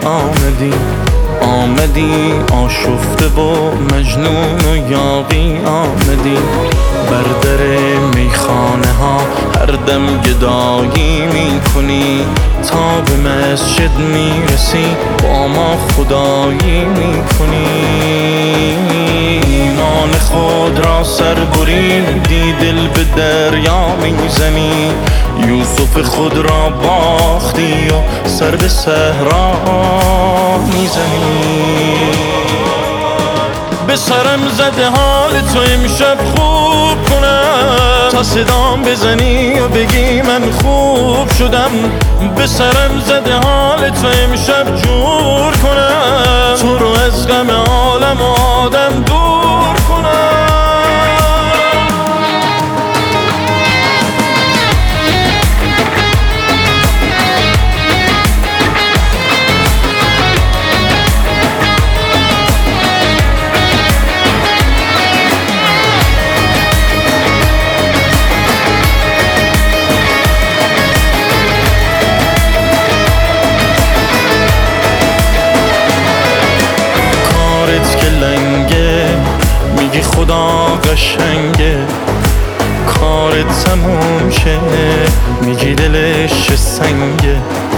آمدی آشفته و مجنون و یاغی آمدی. بر در میخانه ها هر دم گدایی میکنی، تا به مسجد میرسی با ما خدایی میکنی. ایمان خود را سر بریدی، دل به دریا میزنی. یوسف خود را باختی و سر به صحرا میزنی. به سرم زده حال تو امشب خوب کنم، تا صدام بزنی و بگی من خوب شدم. به سرم زده حال تو امشب جور کنم، تو رو از غم عالم و آدم دور کنم. میگی خدا قشنگه، کارت تموم شه، میگی دلش چه سنگه.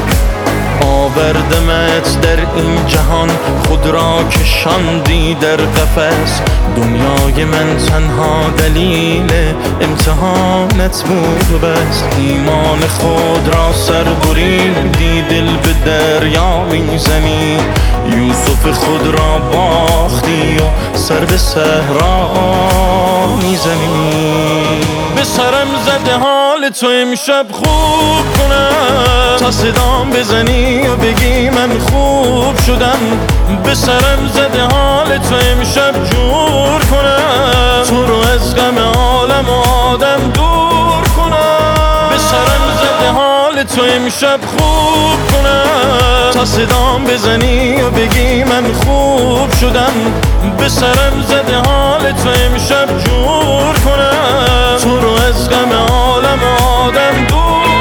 آوردمت در این جهان، خود را کشاندی در قفس. دنیای من تنها دلیل امتحانت بود و بس. ایمان خود را سر بریدی، دل به دریا میزنی. یوسف خود را باختی و سر به صحرا میزنی. به سرم زده حال تو امشب خوب کنم، تا صدام بزنی و بگی من خوب شدم. به سرم زده حال تو امشب جور کنم، تو رو از غم عالم و آدم دور کنم. به سرم زده حال تو امشب خوب کنم، تا صدام بزنی و بگی من خوب شدم. به سرم زده حال تو امشب جور کنم، تو رو از غم عالم و آدم دور